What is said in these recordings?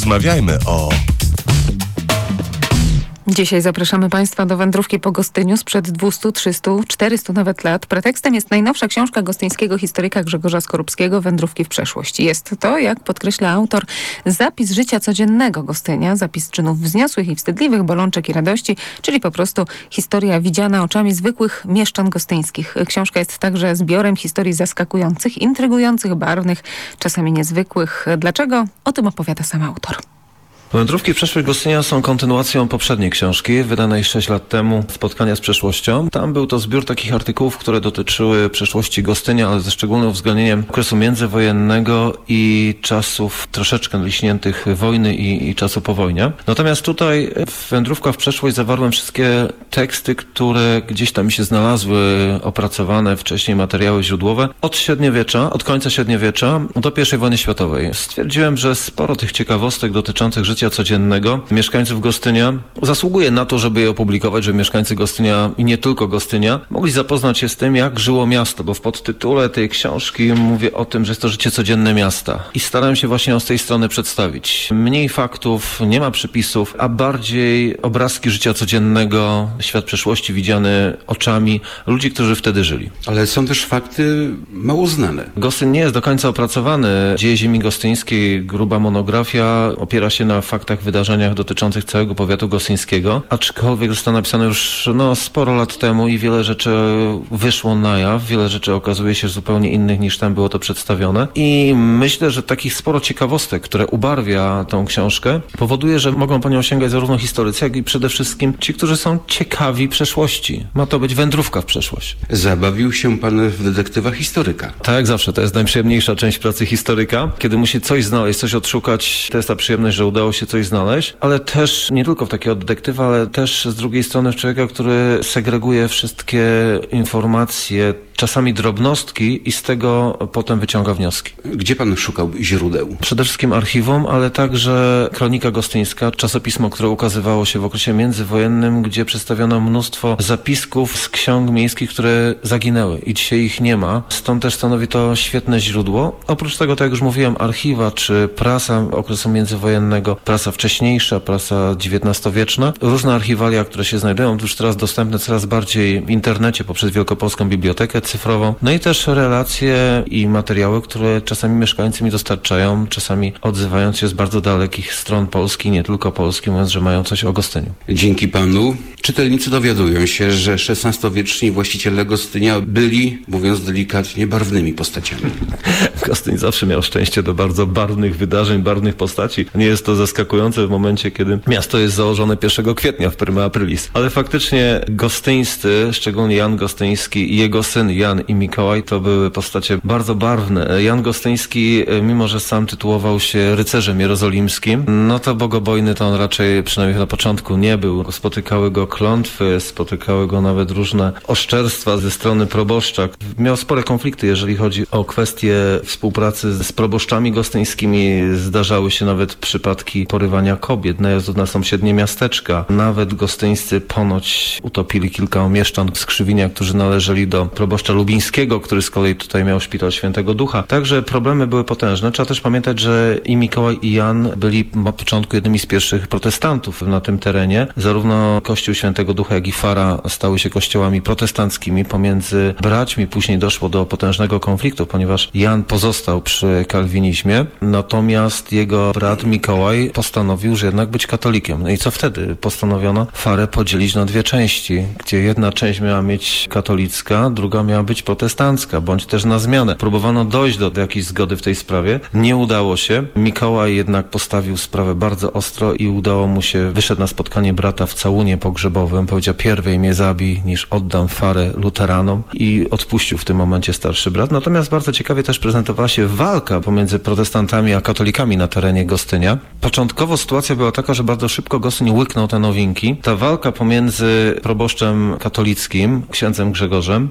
Porozmawiajmy o... Dzisiaj zapraszamy Państwa do wędrówki po Gostyniu sprzed 200, 300, 400 nawet lat. Pretekstem jest najnowsza książka gostyńskiego historyka Grzegorza Skorupskiego „Wędrówki w przeszłość”. Jest to, jak podkreśla autor, zapis życia codziennego Gostynia, zapis czynów wzniosłych i wstydliwych, bolączek i radości, czyli po prostu historia widziana oczami zwykłych mieszczan gostyńskich. Książka jest także zbiorem historii zaskakujących, intrygujących, barwnych, czasami niezwykłych. Dlaczego? O tym opowiada sam autor. Wędrówki w przeszłość Gostynia są kontynuacją poprzedniej książki, wydanej 6 lat temu, Spotkania z przeszłością. Tam był to zbiór takich artykułów, które dotyczyły przeszłości Gostynia, ale ze szczególnym uwzględnieniem okresu międzywojennego i czasów troszeczkę liśniętych wojny i czasu po wojnie. Natomiast tutaj w Wędrówkach w przeszłość zawarłem wszystkie teksty, które gdzieś tam mi się znalazły, opracowane wcześniej materiały źródłowe, od średniowiecza, od końca średniowiecza do I wojny światowej. Stwierdziłem, że sporo tych ciekawostek dotyczących życia codziennego mieszkańców Gostynia zasługuje na to, żeby je opublikować, żeby mieszkańcy Gostynia i nie tylko Gostynia mogli zapoznać się z tym, jak żyło miasto, bo w podtytule tej książki mówię o tym, że jest to życie codzienne miasta. I starałem się właśnie ją z tej strony przedstawić. Mniej faktów, nie ma przypisów, a bardziej obrazki życia codziennego, świat przeszłości widziany oczami ludzi, którzy wtedy żyli. Ale są też fakty mało znane. Gostyń nie jest do końca opracowany. Dzieje ziemi gostyńskiej, gruba monografia, opiera się na faktach, wydarzeniach dotyczących całego powiatu gostyńskiego, aczkolwiek zostało napisane już sporo lat temu i wiele rzeczy wyszło na jaw, wiele rzeczy okazuje się zupełnie innych niż tam było to przedstawione i myślę, że takich sporo ciekawostek, które ubarwia tą książkę, powoduje, że mogą po nią sięgać zarówno historycy, jak i przede wszystkim ci, którzy są ciekawi przeszłości. Ma to być wędrówka w przeszłość. Zabawił się pan w detektywa historyka. Tak jak zawsze, to jest najprzyjemniejsza część pracy historyka, kiedy musi coś znaleźć, coś odszukać. To jest ta przyjemność, że udało się coś znaleźć, ale też nie tylko w takiego detektywa, ale też z drugiej strony w człowieka, który segreguje wszystkie informacje, czasami drobnostki i z tego potem wyciąga wnioski. Gdzie pan szukał źródeł? Przede wszystkim archiwum, ale także Kronika Gostyńska, czasopismo, które ukazywało się w okresie międzywojennym, gdzie przedstawiono mnóstwo zapisków z ksiąg miejskich, które zaginęły i dzisiaj ich nie ma. Stąd też stanowi to świetne źródło. Oprócz tego, tak jak już mówiłem, archiwa czy prasa okresu międzywojennego, prasa wcześniejsza, prasa XIX-wieczna, różne archiwalia, które się znajdują już teraz dostępne coraz bardziej w internecie poprzez Wielkopolską Bibliotekę Cyfrową. No i też relacje i materiały, które czasami mieszkańcy mi dostarczają, czasami odzywając się z bardzo dalekich stron Polski, nie tylko Polski, mówiąc, że mają coś o Gostyniu. Dzięki panu czytelnicy dowiadują się, że XVI-wieczni właściciele Gostynia byli, mówiąc delikatnie, barwnymi postaciami. Gostyń zawsze miał szczęście do bardzo barwnych wydarzeń, barwnych postaci. Nie jest to zaskakujące w momencie, kiedy miasto jest założone 1 kwietnia w Prima Aprilis. Ale faktycznie gostyńscy, szczególnie Jan Gostyński i jego syn Jan i Mikołaj, to były postacie bardzo barwne. Jan Gostyński, mimo że sam tytułował się rycerzem jerozolimskim, no to bogobojny to on raczej, przynajmniej na początku, nie był. Spotykały go klątwy, spotykały go nawet różne oszczerstwa ze strony proboszcza. Miał spore konflikty, jeżeli chodzi o kwestie współpracy z proboszczami gostyńskimi. Zdarzały się nawet przypadki porywania kobiet, najazdu na sąsiednie miasteczka. Nawet gostyńscy ponoć utopili kilka mieszczan z Krzywinia, którzy należeli do proboszcza lubińskiego, który z kolei tutaj miał szpital Świętego Ducha. Także problemy były potężne. Trzeba też pamiętać, że i Mikołaj, i Jan byli na początku jednymi z pierwszych protestantów na tym terenie. Zarówno Kościół Świętego Ducha, jak i Fara stały się kościołami protestanckimi pomiędzy braćmi. Później doszło do potężnego konfliktu, ponieważ Jan pozostał przy kalwinizmie, natomiast jego brat Mikołaj postanowił, że jednak być katolikiem. No i co wtedy? Postanowiono Farę podzielić na 2 części, gdzie jedna część miała mieć katolicka, druga miała być protestancka, bądź też na zmianę. Próbowano dojść do jakiejś zgody w tej sprawie. Nie udało się. Mikołaj jednak postawił sprawę bardzo ostro i udało mu się, wyszedł na spotkanie brata w całunie pogrzebowym, powiedział: pierwej mnie zabij, niż oddam Farę luteranom, i odpuścił w tym momencie starszy brat. Natomiast bardzo ciekawie też prezentowała się walka pomiędzy protestantami a katolikami na terenie Gostynia. Początkowo sytuacja była taka, że bardzo szybko Gostyń łyknął te nowinki. Ta walka pomiędzy proboszczem katolickim, księdzem Grzegorzem, a jego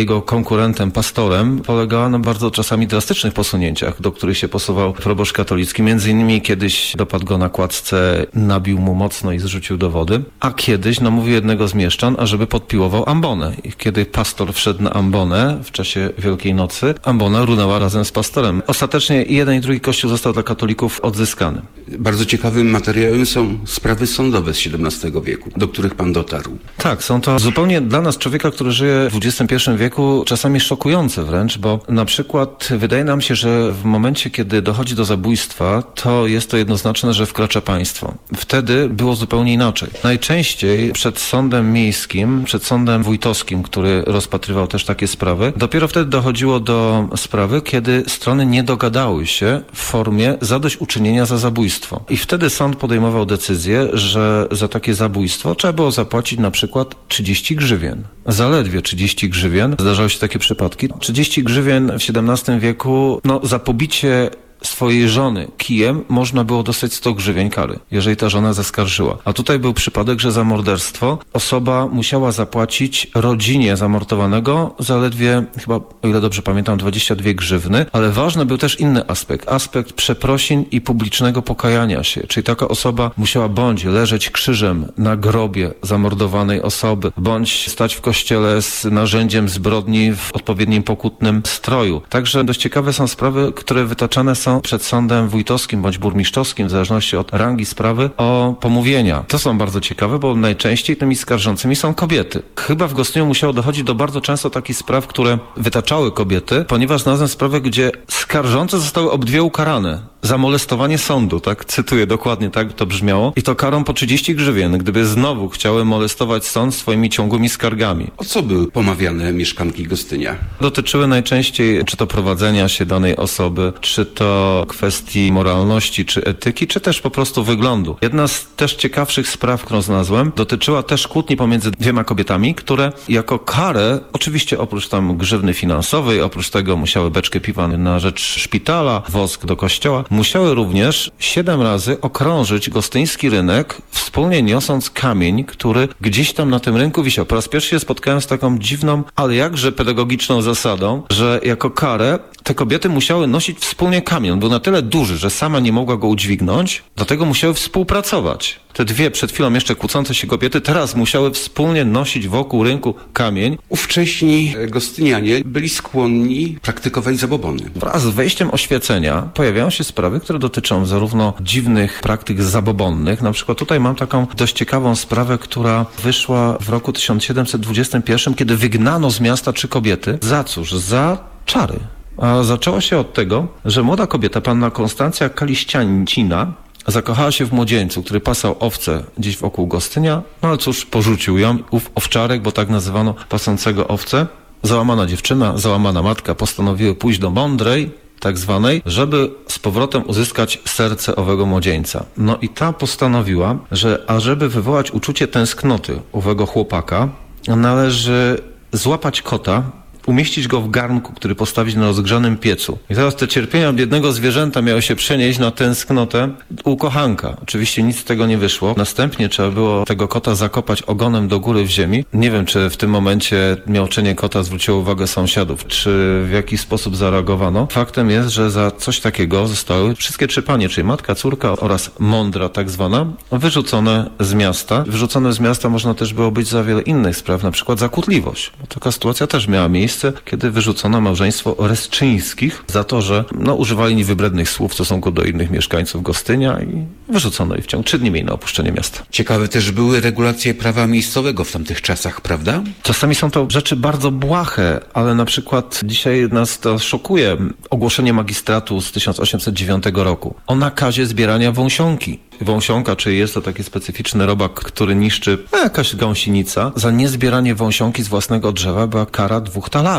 jego konkurentem, pastorem, polegała na bardzo czasami drastycznych posunięciach, do których się posuwał proboszcz katolicki. Między innymi kiedyś dopadł go na kładce, nabił mu mocno i zrzucił do wody, a kiedyś namówił jednego z mieszczan, ażeby podpiłował ambonę. I kiedy pastor wszedł na ambonę w czasie Wielkiej Nocy, ambona runęła razem z pastorem. Ostatecznie i jeden i drugi kościół został dla katolików odzyskany. Bardzo ciekawym materiałem są sprawy sądowe z XVII wieku, do których pan dotarł. Tak, są to zupełnie dla nas, człowieka, który żyje w XXI wieku, czasami szokujące wręcz, bo na przykład wydaje nam się, że w momencie, kiedy dochodzi do zabójstwa, to jest to jednoznaczne, że wkracza państwo. Wtedy było zupełnie inaczej. Najczęściej przed sądem miejskim, przed sądem wójtowskim, który rozpatrywał też takie sprawy, dopiero wtedy dochodziło do sprawy, kiedy strony nie dogadały się w formie zadośćuczynienia za zabójstwo. I wtedy sąd podejmował decyzję, że za takie zabójstwo trzeba było zapłacić na przykład 30 grzywien. Zaledwie 30 grzywien. Zdarzały się takie przypadki. 30 grzywien w XVII wieku, za pobicie swojej żony kijem można było dostać 100 grzywien kary, jeżeli ta żona zaskarżyła. A tutaj był przypadek, że za morderstwo osoba musiała zapłacić rodzinie zamordowanego zaledwie, chyba, o ile dobrze pamiętam, 22 grzywny, ale ważny był też inny aspekt przeprosin i publicznego pokajania się. Czyli taka osoba musiała bądź leżeć krzyżem na grobie zamordowanej osoby, bądź stać w kościele z narzędziem zbrodni w odpowiednim pokutnym stroju. Także dość ciekawe są sprawy, które wytaczane są przed sądem wójtowskim bądź burmistrzowskim, w zależności od rangi sprawy, o pomówienia. To są bardzo ciekawe, bo najczęściej tymi skarżącymi są kobiety. Chyba w Gostyniu musiało dochodzić do bardzo często takich spraw, które wytaczały kobiety, ponieważ znalazłem sprawę, gdzie skarżące zostały obydwie ukarane za molestowanie sądu, tak? Cytuję dokładnie, tak to brzmiało. I to karą po 30 grzywien, gdyby znowu chciały molestować sąd swoimi ciągłymi skargami. O co były pomawiane mieszkanki Gostynia? Dotyczyły najczęściej czy to prowadzenia się danej osoby, czy to kwestii moralności, czy etyki, czy też po prostu wyglądu. Jedna z też ciekawszych spraw, którą znalazłem, dotyczyła też kłótni pomiędzy dwiema kobietami, które jako karę, oczywiście oprócz tam grzywny finansowej, oprócz tego musiały beczkę piwa na rzecz szpitala, wosk do kościoła, musiały również 7 razy okrążyć gostyński rynek, wspólnie niosąc kamień, który gdzieś tam na tym rynku wisiał. Po raz pierwszy się spotkałem z taką dziwną, ale jakże pedagogiczną zasadą, że jako karę te kobiety musiały nosić wspólnie kamień. On był na tyle duży, że sama nie mogła go udźwignąć, dlatego musiały współpracować. Te dwie przed chwilą jeszcze kłócące się kobiety teraz musiały wspólnie nosić wokół rynku kamień. Ówcześni gostynianie byli skłonni praktykować zabobony. Wraz z wejściem oświecenia pojawiają się sprawy, które dotyczą zarówno dziwnych praktyk zabobonnych. Na przykład tutaj mam taką dość ciekawą sprawę, która wyszła w roku 1721, kiedy wygnano z miasta 3 kobiety. Za cóż? Za czary. A zaczęło się od tego, że młoda kobieta, panna Konstancja Kaliściancina, zakochała się w młodzieńcu, który pasał owce gdzieś wokół Gostynia, ale cóż, porzucił ją, ów owczarek, bo tak nazywano pasącego owce. Załamana dziewczyna, załamana matka postanowiły pójść do mądrej, tak zwanej, żeby z powrotem uzyskać serce owego młodzieńca. I ta postanowiła, że ażeby wywołać uczucie tęsknoty owego chłopaka, należy złapać kota, umieścić go w garnku, który postawić na rozgrzanym piecu. I teraz te cierpienia biednego zwierzęta miały się przenieść na tęsknotę u kochanka. Oczywiście nic z tego nie wyszło. Następnie trzeba było tego kota zakopać ogonem do góry w ziemi. Nie wiem, czy w tym momencie miauczenie kota zwróciło uwagę sąsiadów, czy w jakiś sposób zareagowano. Faktem jest, że za coś takiego zostały wszystkie 3 panie, czyli matka, córka oraz mądra tak zwana, wyrzucone z miasta. Wyrzucone z miasta można też było być za wiele innych spraw, na przykład za kłótliwość. Taka sytuacja też miała miejsce, kiedy wyrzucono małżeństwo Resczyńskich za to, że używali niewybrednych słów w stosunku do innych mieszkańców Gostynia i wyrzucono ich w ciągu 3 dni mieli na opuszczenie miasta. Ciekawe też były regulacje prawa miejscowego w tamtych czasach, prawda? Czasami są to rzeczy bardzo błahe, ale na przykład dzisiaj nas to szokuje ogłoszenie magistratu z 1809 roku o nakazie zbierania wąsionki. Wąsionka, czyli jest to taki specyficzny robak, który niszczy jakaś gąsienica. Za niezbieranie wąsionki z własnego drzewa była kara 2 talarów.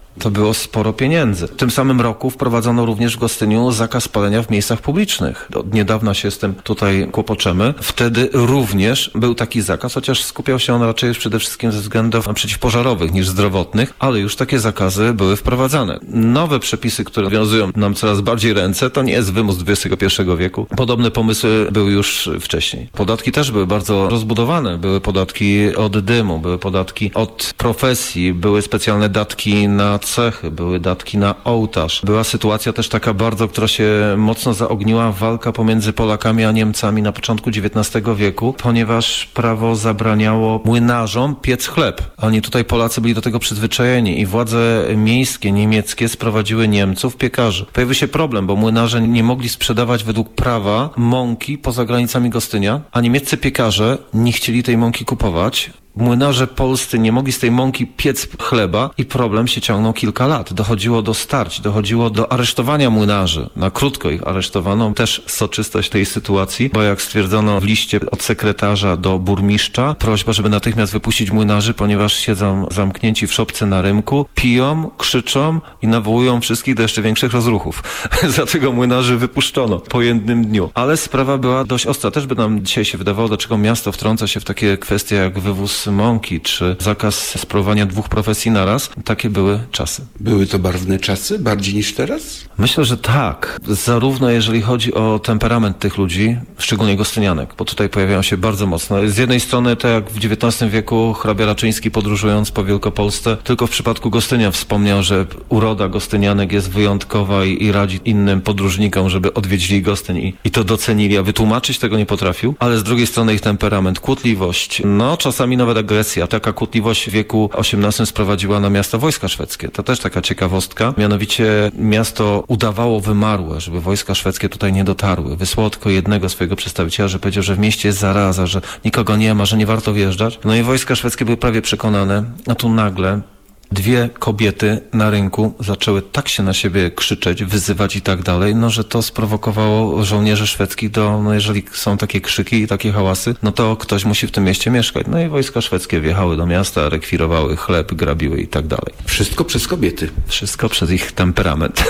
To było sporo pieniędzy. W tym samym roku wprowadzono również w Gostyniu zakaz palenia w miejscach publicznych. Od niedawna się z tym tutaj kłopoczemy. Wtedy również był taki zakaz, chociaż skupiał się on raczej przede wszystkim ze względów przeciwpożarowych niż zdrowotnych, ale już takie zakazy były wprowadzane. Nowe przepisy, które wiązują nam coraz bardziej ręce, to nie jest wymus XXI wieku. Podobne pomysły były już wcześniej. Podatki też były bardzo rozbudowane. Były podatki od dymu, były podatki od profesji, były specjalne datki na cechy, były datki na ołtarz. Była sytuacja też taka bardzo, która się mocno zaogniła, walka pomiędzy Polakami a Niemcami na początku XIX wieku, ponieważ prawo zabraniało młynarzom piec chleb. Oni tutaj Polacy byli do tego przyzwyczajeni i władze miejskie niemieckie sprowadziły Niemców piekarzy. Pojawił się problem, bo młynarze nie mogli sprzedawać według prawa mąki poza granicami Gostynia, a niemieccy piekarze nie chcieli tej mąki kupować. Młynarze polscy nie mogli z tej mąki piec chleba i problem się ciągnął kilka lat. Dochodziło do starć, dochodziło do aresztowania młynarzy. Na krótko ich aresztowano. Też soczystość tej sytuacji, bo jak stwierdzono w liście od sekretarza do burmistrza, prośba, żeby natychmiast wypuścić młynarzy, ponieważ siedzą zamknięci w szopce na rynku, piją, krzyczą i nawołują wszystkich do jeszcze większych rozruchów. Dlatego młynarzy wypuszczono po jednym dniu. Ale sprawa była dość ostra. Też by nam dzisiaj się wydawało, dlaczego miasto wtrąca się w takie kwestie jak wywóz mąki, czy zakaz sprawowania 2 profesji naraz. Takie były czasy. Były to barwne czasy, bardziej niż teraz? Myślę, że tak. Zarówno jeżeli chodzi o temperament tych ludzi, szczególnie gostynianek, bo tutaj pojawiają się bardzo mocno. Z jednej strony, tak jak w XIX wieku hrabia Raczyński podróżując po Wielkopolsce, tylko w przypadku Gostynia wspomniał, że uroda gostynianek jest wyjątkowa i radzi innym podróżnikom, żeby odwiedzili Gostyń i to docenili, a wytłumaczyć tego nie potrafił. Ale z drugiej strony ich temperament, kłótliwość, czasami nawet agresja. Taka kłótliwość w wieku XVIII sprowadziła na miasto wojska szwedzkie. To też taka ciekawostka. Mianowicie miasto udawało wymarłe, żeby wojska szwedzkie tutaj nie dotarły. Wysłało tylko jednego swojego przedstawiciela, że powiedział, że w mieście jest zaraza, że nikogo nie ma, że nie warto wjeżdżać. No i wojska szwedzkie były prawie przekonane, a tu nagle 2 kobiety na rynku zaczęły tak się na siebie krzyczeć, wyzywać i tak dalej, że to sprowokowało żołnierzy szwedzkich jeżeli są takie krzyki i takie hałasy, to ktoś musi w tym mieście mieszkać. No i wojska szwedzkie wjechały do miasta, rekwirowały chleb, grabiły i tak dalej. Wszystko przez kobiety. Wszystko przez ich temperament.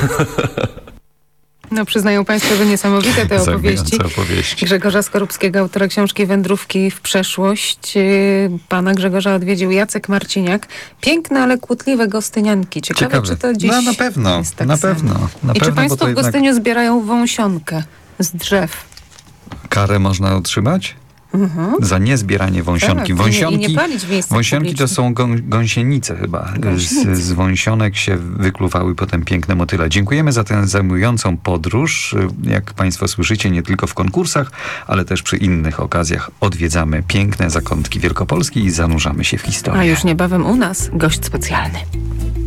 Przyznają Państwo, że niesamowite te opowieści. Grzegorza Skorupskiego, autora książki Wędrówki w przeszłość. Pana Grzegorza odwiedził Jacek Marciniak. Piękne, ale kłótliwe gostynianki. Ciekawe, czy to dziś na pewno, jest tak na samo. pewno. I czy Państwo w Gostyniu zbierają wąsionkę z drzew? Karę można otrzymać? Za niezbieranie wąsionki. Tak, i nie palić w miejscach wąsionki to są gąsienice chyba. Z wąsionek się wykluwały potem piękne motyle. Dziękujemy za tę zajmującą podróż. Jak Państwo słyszycie, nie tylko w konkursach, ale też przy innych okazjach odwiedzamy piękne zakątki Wielkopolski i zanurzamy się w historię. A już niebawem u nas gość specjalny.